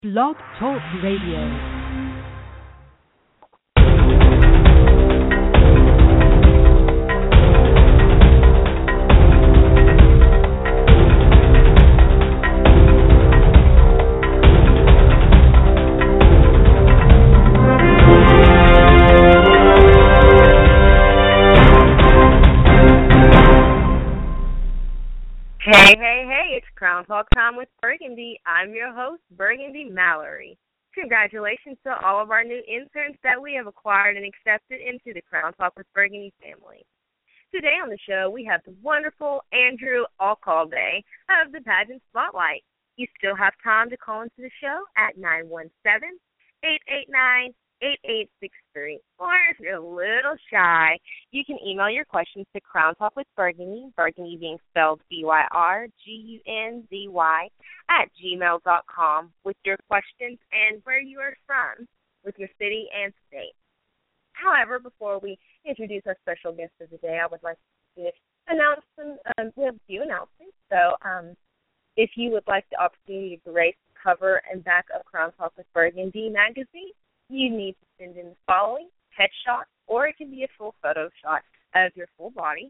Blog Talk Radio. Hey, it's Crown Talk Time with Burgundy. I'm your host, Burgundy Mallory. Congratulations to all of our new interns that we have acquired and accepted into the Crown Talk with Burgundy family. Today on the show, we have the wonderful Andrew Alcalde of the Pageant Spotlight. You still have time to call into the show at 917-889-8863. Or if you're a little shy, you can email your questions to Crown Talk with Burgundy, Burgundy being spelled BYRGUNDY, @gmail.com with your questions and where you are from, with your city and state. However, before we introduce our special guest of the day, I would like to announce we have a few announcements. So if you would like the opportunity to grace the cover and back of Crown Talk with Burgundy magazine, you need to send in the following: headshot, or it can be a full photo shot of your full body,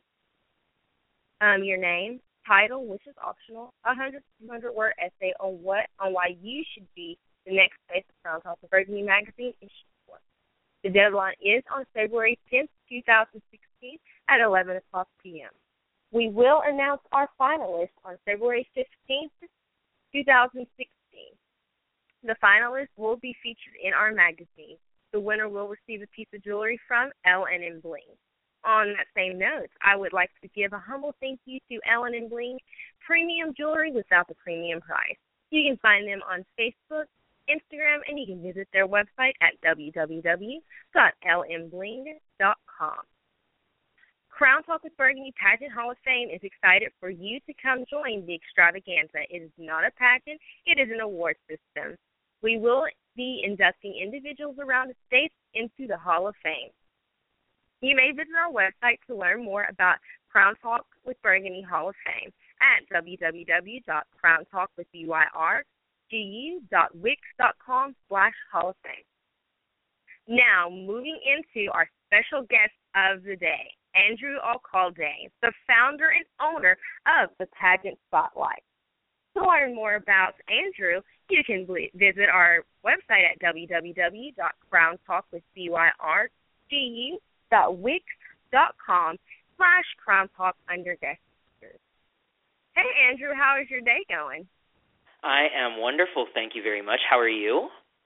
your name, title, which is optional, 100 to 200-word essay on why you should be the next face of Crown Talk with Burgundy magazine issue 4. The deadline is on February 10th, 2016 at 11 o'clock p.m. We will announce our finalists on February 15th, 2016. The finalists will be featured in our magazine. The winner will receive a piece of jewelry from L&N Bling. On that same note, I would like to give a humble thank you to L&N Bling, premium jewelry without the premium price. You can find them on Facebook, Instagram, and you can visit their website at www.lnbling.com. Crown Talk with Burgundy Pageant Hall of Fame is excited for you to come join the extravaganza. It is not a pageant, it is an award system. We will be inducting individuals around the state into the Hall of Fame. You may visit our website to learn more about Crown Talk with Burgundy Hall of Fame at www.crowntalkwithbyrgu.wix.com/Hall of Fame. Now, moving into our special guest of the day, Andrew Alcalde, the founder and owner of the Pageant Spotlight. To learn more about Andrew, you can visit our website at www.crowntalkwithbyrgu.wix.com/crowntalk_guesters. Hey, Andrew, how is your day going? I am wonderful, thank you very much. How are you?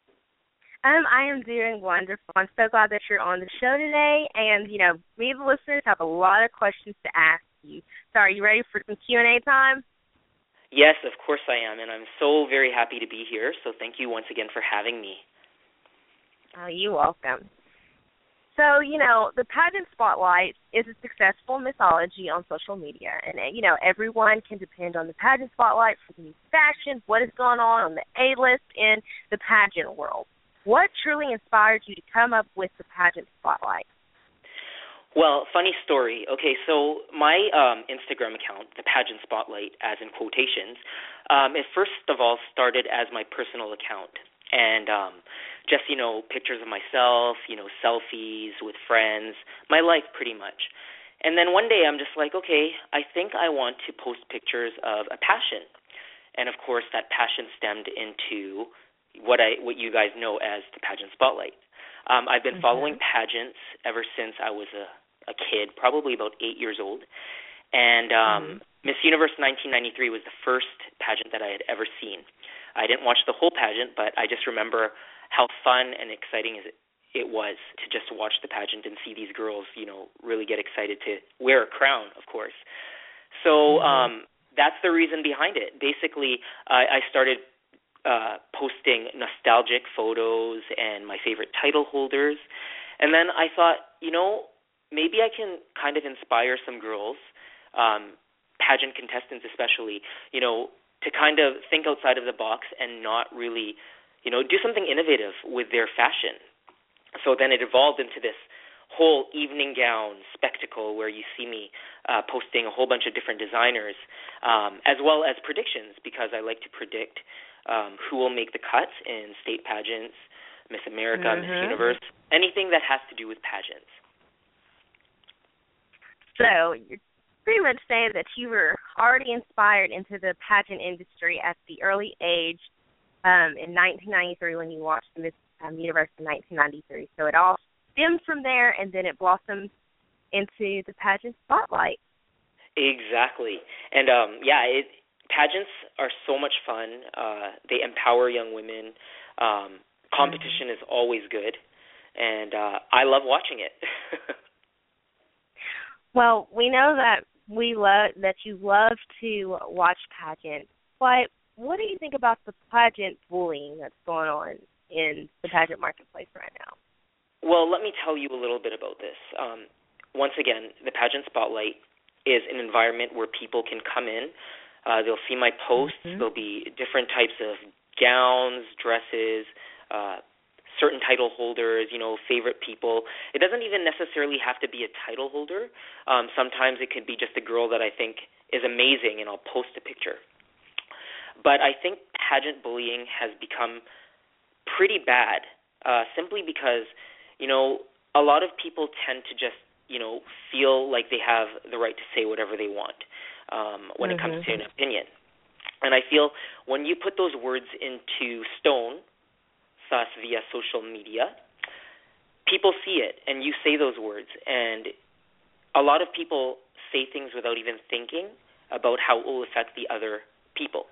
I am doing wonderful. I'm so glad that you're on the show today, and, we, the listeners, have a lot of questions to ask you. So are you ready for some Q&A time? Yes, of course I am, and I'm so very happy to be here, so thank you once again for having me. Oh, you're welcome. So, the Pageant Spotlight is a successful mythology on social media, and, everyone can depend on the Pageant Spotlight for the new fashion, what is going on the A-list in the pageant world. What truly inspired you to come up with the Pageant Spotlight? Well, funny story. Okay, so my Instagram account, the Pageant Spotlight, as in quotations, it first of all started as my personal account. And just, pictures of myself, selfies with friends, my life pretty much. And then one day I'm just like, okay, I think I want to post pictures of a passion. And, of course, that passion stemmed into what you guys know as the Pageant Spotlight. I've been following pageants ever since I was a kid, probably about 8 years old. And Miss Universe 1993 was the first pageant that I had ever seen. I didn't watch the whole pageant, but I just remember how fun and exciting it was to just watch the pageant and see these girls, really get excited to wear a crown, of course. So that's the reason behind it. Basically, I started posting nostalgic photos and my favorite title holders. And then I thought, maybe I can kind of inspire some girls, pageant contestants especially, to kind of think outside of the box and not really, do something innovative with their fashion. So then it evolved into this whole evening gown spectacle where you see me posting a whole bunch of different designers, as well as predictions, because I like to predict who will make the cut in state pageants, Miss America, Miss Universe, anything that has to do with pageants. So you're pretty much saying that you were already inspired into the pageant industry at the early age in 1993 when you watched Miss Universe in 1993. So it all stemmed from there, and then it blossomed into the pageant spotlight. Exactly. And, pageants are so much fun. They empower young women. Competition is always good, and I love watching it. Well, we know that you love to watch pageants, but what do you think about the pageant bullying that's going on in the pageant marketplace right now? Well, let me tell you a little bit about this. Once again, the Pageant Spotlight is an environment where people can come in. They'll see my posts. There'll be different types of gowns, dresses, certain title holders, favorite people. It doesn't even necessarily have to be a title holder. Sometimes it could be just a girl that I think is amazing, and I'll post a picture. But I think pageant bullying has become pretty bad, simply because, a lot of people tend to just, feel like they have the right to say whatever they want when it comes to an opinion. And I feel when you put those words into stone, thus via social media, people see it, and you say those words. And a lot of people say things without even thinking about how it will affect the other people.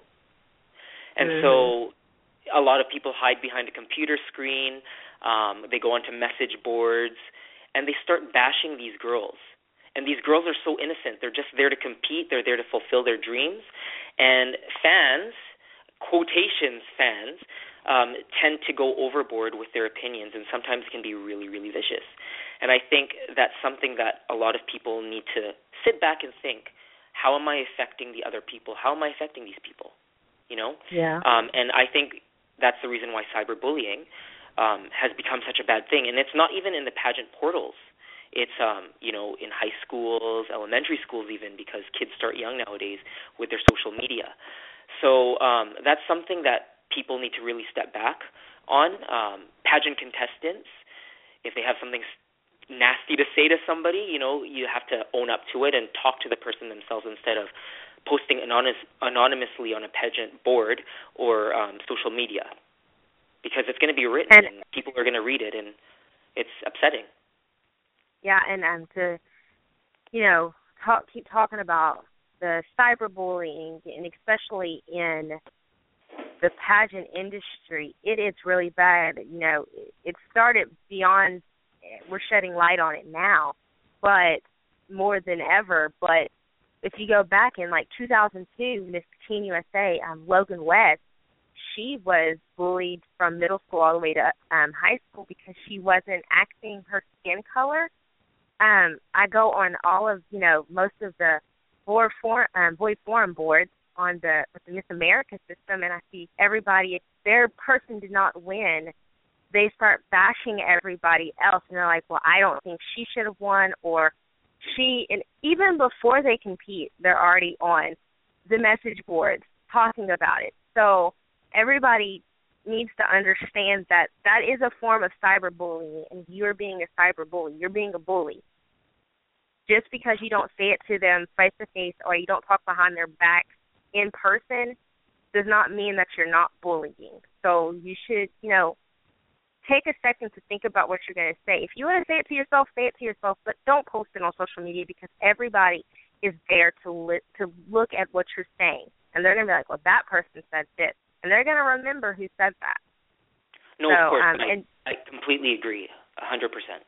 And so a lot of people hide behind a computer screen. They go onto message boards, and they start bashing these girls. And these girls are so innocent. They're just there to compete. They're there to fulfill their dreams. And fans, quotations fans, tend to go overboard with their opinions, and sometimes can be really, really vicious. And I think that's something that a lot of people need to sit back and think, how am I affecting the other people? How am I affecting these people? Yeah. And I think that's the reason why cyberbullying has become such a bad thing. And it's not even in the pageant portals. It's, in high schools, elementary schools even, because kids start young nowadays with their social media. So that's something that people need to really step back on. Pageant contestants, if they have something nasty to say to somebody, you have to own up to it and talk to the person themselves instead of posting anonymously on a pageant board or social media, because it's going to be written and people are going to read it, and it's upsetting. Yeah, and to, keep talking about the cyberbullying, and especially in the pageant industry, it is really bad. It started beyond, we're shedding light on it now, but more than ever. But if you go back in 2002, Miss Teen USA, Logan West, she was bullied from middle school all the way to high school because she wasn't acting her skin color. I go on all of, most of the boy forum boards with the Miss America system, and I see everybody, if their person did not win, they start bashing everybody else, and they're like, well, I don't think she should have won, or and even before they compete, they're already on the message boards talking about it. So everybody needs to understand that that is a form of cyberbullying, and you're being a cyberbully. You're being a bully. Just because you don't say it to them face-to-face or you don't talk behind their back in person does not mean that you're not bullying. So you should, take a second to think about what you're going to say. If you want to say it to yourself, but don't post it on social media, because everybody is there to look at what you're saying. And they're going to be like, well, that person said this. And they're going to remember who said that. No, of course. I completely agree, 100%.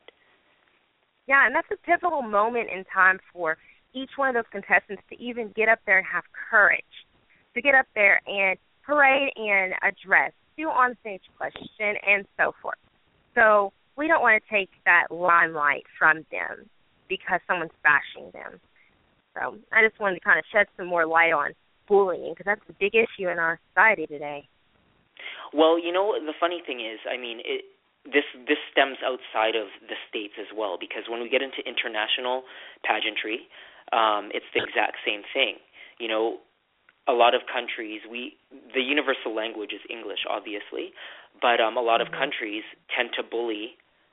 Yeah, and that's a pivotal moment in time for each one of those contestants to even get up there and have courage, to get up there and parade and address, do on-stage question, and so forth. So we don't want to take that limelight from them because someone's bashing them. So I just wanted to kind of shed some more light on bullying, because that's a big issue in our society today. Well, the funny thing is, this stems outside of the States as well, because when we get into international pageantry, it's the exact same thing. a lot of countries, the universal language is English, obviously, but a lot of countries tend to bully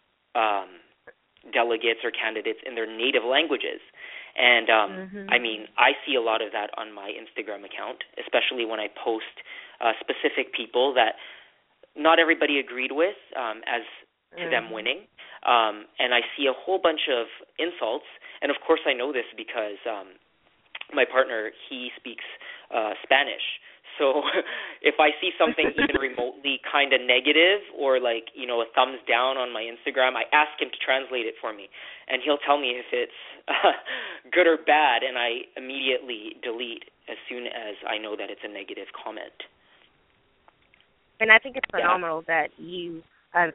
delegates or candidates in their native languages. And I mean, I see a lot of that on my Instagram account, especially when I post specific people that not everybody agreed with as to them winning. And I see a whole bunch of insults. And of course I know this because my partner, he speaks Spanish. So if I see something even remotely kind of negative or like, you know, a thumbs down on my Instagram, I ask him to translate it for me. And he'll tell me if it's good or bad, and I immediately delete as soon as I know that it's a negative comment. And I think it's phenomenal that you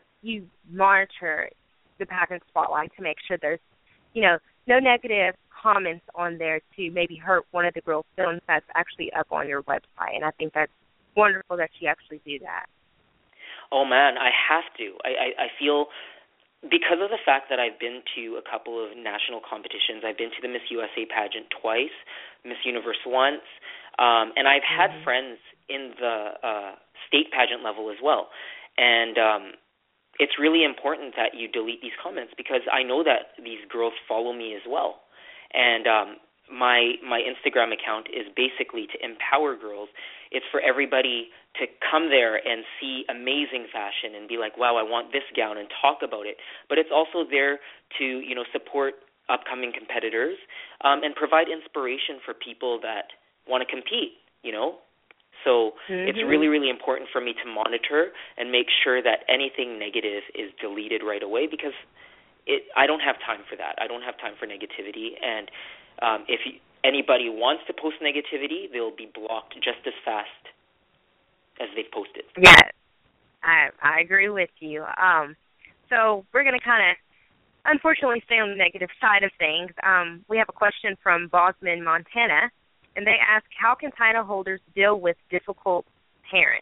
monitor the pageant spotlight to make sure there's, you know, no negative comments on there to maybe hurt one of the girls' films that's actually up on your website. And I think that's wonderful that you actually do that. Oh, man, I have to. I feel, because of the fact that I've been to a couple of national competitions, I've been to the Miss USA pageant twice, Miss Universe once, and I've had friends in the state pageant level as well. And it's really important that you delete these comments because I know that these girls follow me as well. And my Instagram account is basically to empower girls. It's for everybody to come there and see amazing fashion and be like, wow, I want this gown, and talk about it. But it's also there to, you know, support upcoming competitors and provide inspiration for people that want to compete, you know. So it's really, really important for me to monitor and make sure that anything negative is deleted right away because I don't have time for that. I don't have time for negativity. And if anybody wants to post negativity, they'll be blocked just as fast as they've posted. Yeah, I agree with you. So we're going to kind of, unfortunately, stay on the negative side of things. We have a question from Bosman, Montana, and they ask, how can title holders deal with difficult parents?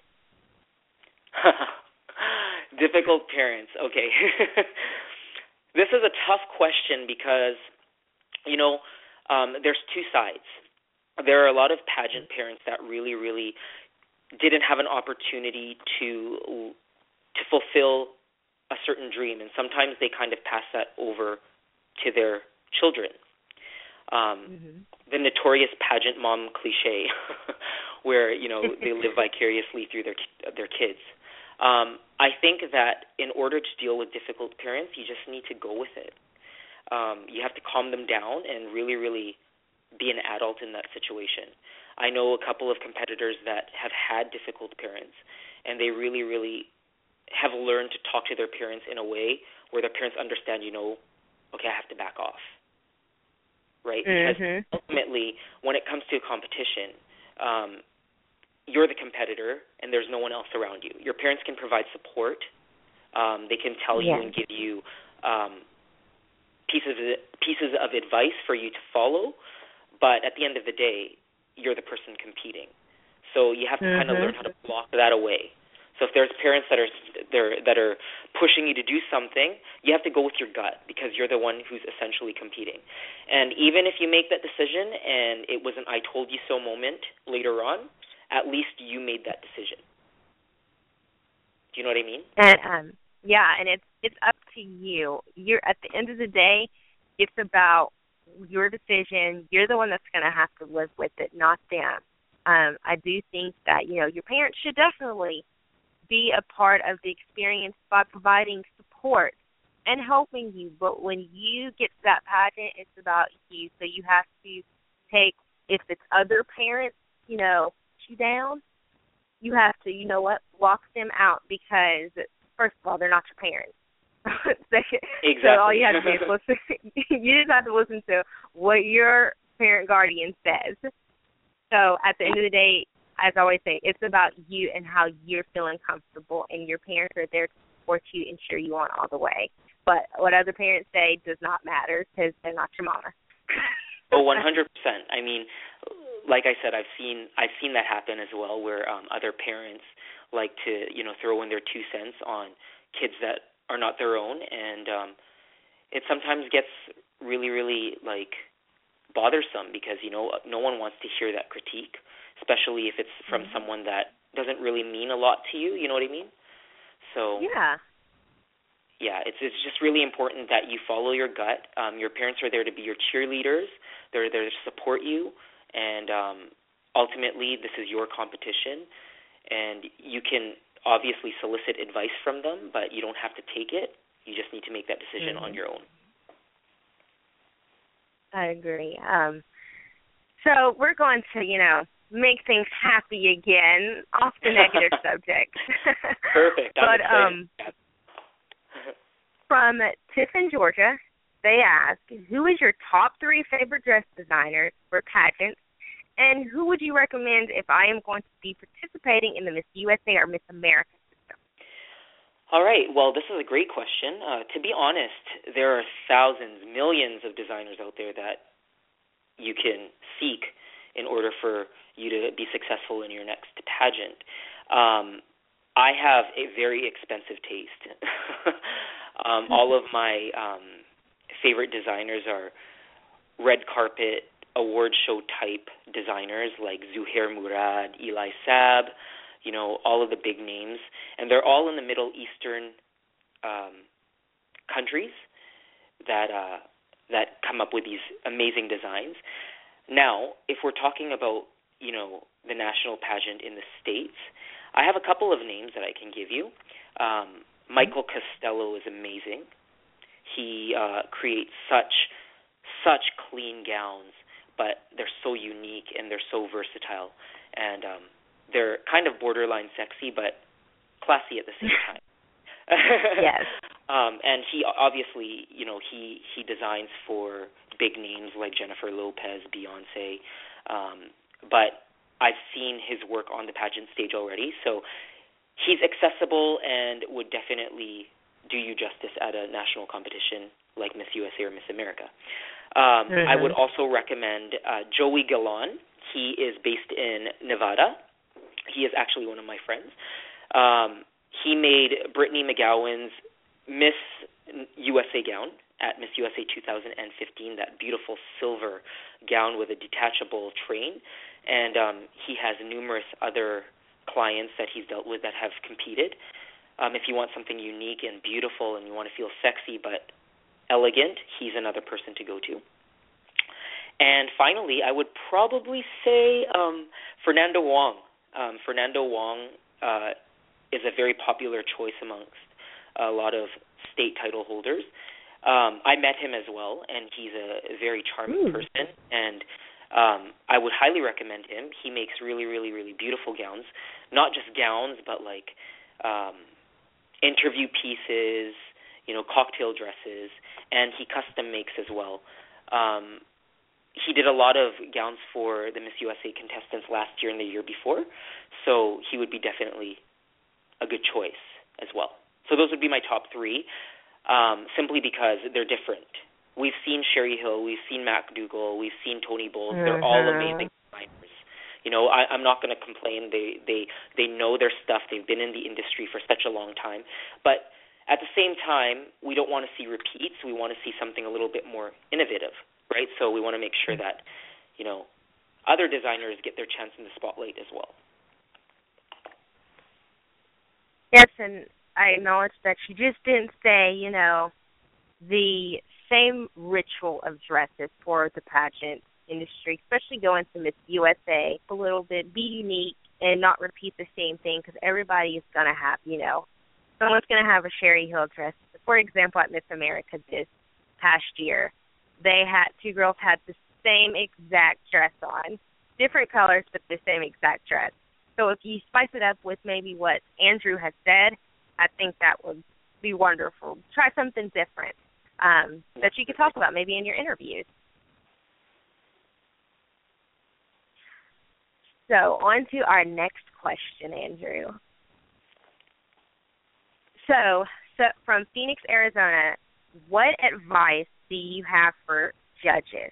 Difficult parents, okay. This is a tough question because, you know, there's two sides. There are a lot of pageant parents that really, really didn't have an opportunity to fulfill a certain dream, and sometimes they kind of pass that over to their children. The notorious pageant mom cliche, where, you know, they live vicariously through their kids. I think that in order to deal with difficult parents, you just need to go with it. You have to calm them down and really, really be an adult in that situation. I know a couple of competitors that have had difficult parents, and they really, really have learned to talk to their parents in a way where their parents understand, you know, okay, I have to back off, right? Because ultimately, when it comes to a competition, you're the competitor, and there's no one else around you. Your parents can provide support. They can tell you and give you pieces of advice for you to follow, but at the end of the day, you're the person competing. So you have to kind of learn how to block that away. So if there's parents that are pushing you to do something, you have to go with your gut because you're the one who's essentially competing. And even if you make that decision and it was an I told you so moment later on, at least you made that decision. Do you know what I mean? And and it's up to you. You're at the end of the day, it's about your decision. You're the one that's going to have to live with it, not them. I do think that, you know, your parents should definitely be a part of the experience by providing support and helping you. But when you get to that pageant, it's about you. So you have to take, if it's other parents, you know, you down, you have to, you know what, walk them out because, first of all, they're not your parents. Exactly. So all you have to do is listen. You just have to listen to what your parent guardian says. So at the end of the day, as I always say, it's about you and how you're feeling comfortable, and your parents are there to support you and cheer you on all the way. But what other parents say does not matter because they're not your mama. Oh, 100%. I mean, like I said, I've seen that happen as well, where other parents like to, you know, throw in their 2 cents on kids that are not their own, and it sometimes gets really, really like bothersome because, you know, no one wants to hear that critique. especially if it's from someone that doesn't really mean a lot to you. You know what I mean? So yeah. Yeah, it's just really important that you follow your gut. Your parents are there to be your cheerleaders. They're there to support you, and ultimately, this is your competition. And you can obviously solicit advice from them, but you don't have to take it. You just need to make that decision on your own. I agree. So we're going to, make things happy again off the negative subject. Perfect. But from Tiffin, Georgia, they ask, who is your top 3 favorite dress designers for pageants, and who would you recommend if I am going to be participating in the Miss USA or Miss America system? All right. Well, this is a great question. To be honest, there are thousands, millions of designers out there that you can seek in order for you to be successful in your next pageant. I have a very expensive taste. All of my favorite designers are red carpet, award show type designers like Zuhair Murad, Eli Saab, all of the big names. And they're all in the Middle Eastern countries that come up with these amazing designs. Now, if we're talking about, the national pageant in the States, I have a couple of names that I can give you. Michael Costello is amazing. He creates such clean gowns, but they're so unique and they're so versatile, and they're kind of borderline sexy, but classy at the same time. Yes. And he obviously, he designs for big names like Jennifer Lopez, Beyonce, but I've seen his work on the pageant stage already, so he's accessible and would definitely do you justice at a national competition like Miss USA or Miss America. I would also recommend Joey Galan. He is based in Nevada. He is actually one of my friends. He made Brittany McGowan's Miss USA gown at Miss USA 2015, that beautiful silver gown with a detachable train. And he has numerous other clients that he's dealt with that have competed. If you want something unique and beautiful and you want to feel sexy but elegant, he's another person to go to. And finally, I would probably say Fernando Wong. Fernando Wong is a very popular choice amongst a lot of state title holders. I met him as well, and he's a very charming person, and I would highly recommend him. He makes really, really, really beautiful gowns, not just gowns, but like interview pieces, cocktail dresses, and he custom makes as well. He did a lot of gowns for the Miss USA contestants last year and the year before, so he would be definitely a good choice as well. So those would be my top 3, simply because they're different. We've seen Sherry Hill, we've seen Mac Dougall, we've seen Tony Bowles. They're all amazing designers. I'm not going to complain. They know their stuff. They've been in the industry for such a long time. But at the same time, we don't want to see repeats. We want to see something a little bit more innovative, right? So we want to make sure that, other designers get their chance in the spotlight as well. Yes, and I acknowledge that you just didn't say, the same ritual of dresses for the pageant industry, especially going to Miss USA, a little bit, be unique and not repeat the same thing, because everybody is going to have, someone's going to have a Sherry Hill dress. For example, at Miss America this past year, they had 2 girls had the same exact dress on, different colors, but the same exact dress. So if you spice it up with maybe what Andrew has said, I think that would be wonderful. Try something different that you could talk about maybe in your interviews. So on to our next question, Andrew. So from Phoenix, Arizona, what advice do you have for judges?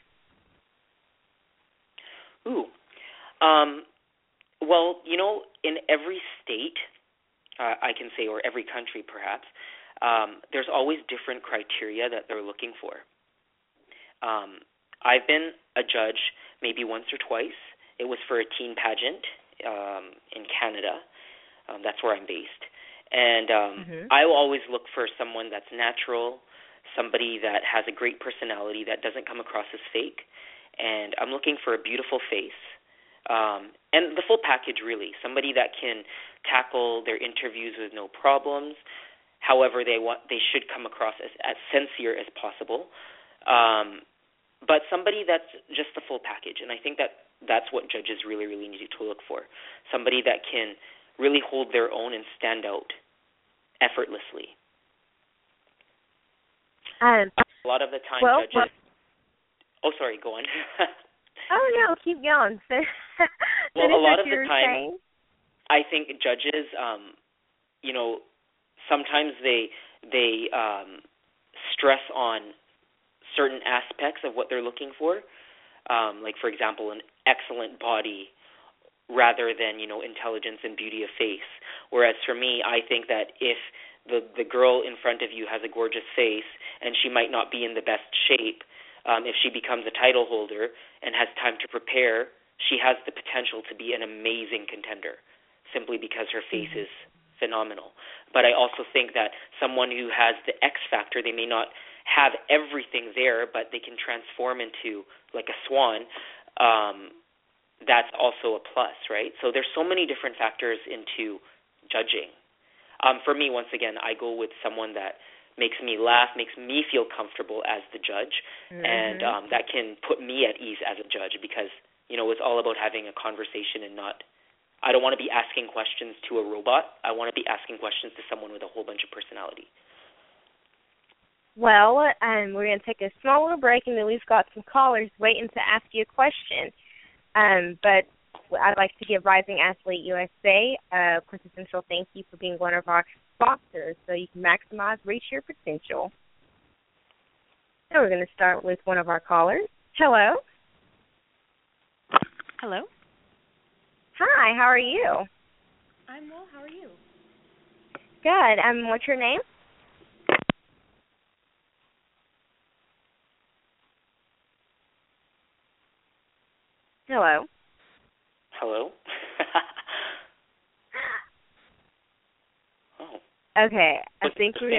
Well, in every state, I can say, or every country perhaps, there's always different criteria that they're looking for. I've been a judge maybe once or twice, It was for a teen pageant in Canada. That's where I'm based. And I will always look for someone that's natural, somebody that has a great personality that doesn't come across as fake. And I'm looking for a beautiful face. And the full package, really. Somebody that can tackle their interviews with no problems. However, they should come across as sincere as possible. But somebody that's just the full package. And I think that's what judges really, really need to look for. Somebody that can really hold their own and stand out effortlessly. A lot of the time, judges... Oh, sorry, go on. Oh, no, keep going. Well, a lot of the time, I think judges, sometimes they stress on certain aspects of what they're looking for, like, for example, an excellent body rather than, intelligence and beauty of face. Whereas for me, I think that if the girl in front of you has a gorgeous face and she might not be in the best shape, if she becomes a title holder and has time to prepare, she has the potential to be an amazing contender simply because her face is phenomenal. But I also think that someone who has the X factor, they may not have everything there, but they can transform into like a swan. That's also a plus, right? So there's so many different factors into judging. For me, once again, I go with someone that makes me laugh, makes me feel comfortable as the judge, and that can put me at ease as a judge because, it's all about having a conversation and I don't want to be asking questions to a robot. I want to be asking questions to someone with a whole bunch of personality. Well, we're going to take a small little break, and then we've got some callers waiting to ask you a question. But I'd like to give Rising Athlete USA a quintessential thank you for being one of our sponsors so you can maximize, reach your potential. So we're going to start with one of our callers. Hello. Hello. Hi, how are you? I'm well. How are you? Good. What's your name? Hello. Hello? Oh. Okay, I think we're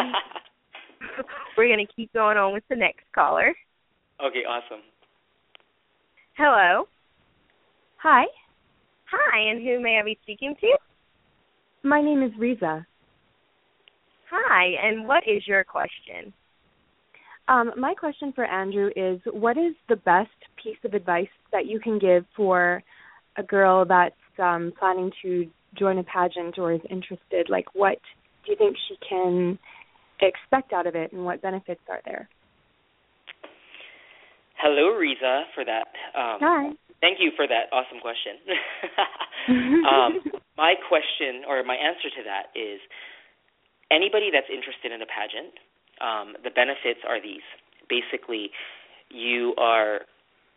gonna keep going on with the next caller. Okay, awesome. Hello. Hi. Hi, and who may I be speaking to? My name is Riza. Hi, and what is your question? My question for Andrew is, what is the best piece of advice that you can give for a girl that's planning to join a pageant or is interested? Like, what do you think she can expect out of it, and what benefits are there? Hello, Riza, for that. Hi. Thank you for that awesome question. My question, or my answer to that is, anybody that's interested in a pageant, the benefits are these. Basically, you are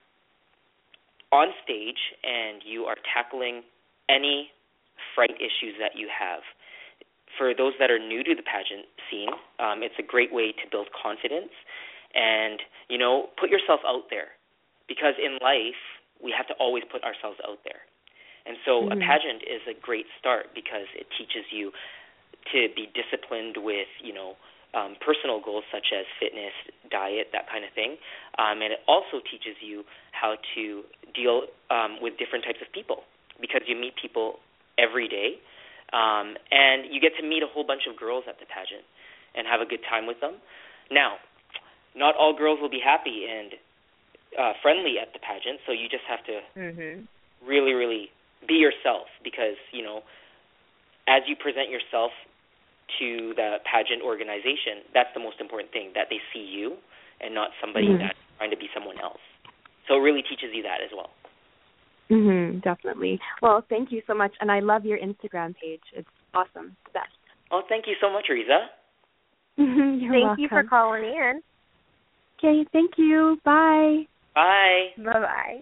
on stage and you are tackling any fright issues that you have. For those that are new to the pageant scene, it's a great way to build confidence and, put yourself out there. Because in life, we have to always put ourselves out there. And so a pageant is a great start because it teaches you to be disciplined with, personal goals such as fitness, diet, that kind of thing. And it also teaches you how to deal with different types of people because you meet people every day. And you get to meet a whole bunch of girls at the pageant and have a good time with them. Now, not all girls will be happy and friendly at the pageant, so you just have to really, really be yourself because, as you present yourself to the pageant organization, that's the most important thing, that they see you and not somebody that's trying to be someone else. So it really teaches you that as well. Definitely. Well, thank you so much, and I love your Instagram page. It's awesome. It's the best. Oh, thank you so much, Riza. You're welcome. Thank you for calling in. Okay, thank you. Bye. Bye. Bye-bye.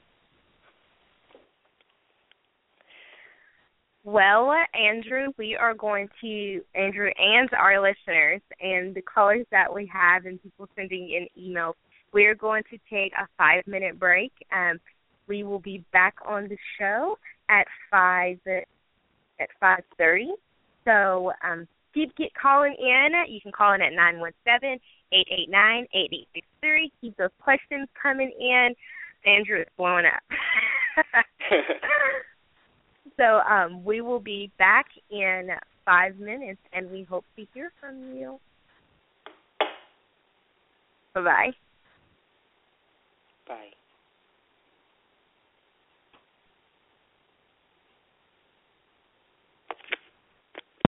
Well, Andrew Andrew and our listeners and the callers that we have and people sending in emails, we are going to take a 5-minute break. we will be back on the show at 5:30. So keep calling in. You can call in at 917-889-8863. Keep those questions coming in. Andrew is blowing up. So we will be back in 5 minutes, and we hope to hear from you. Bye-bye. Bye.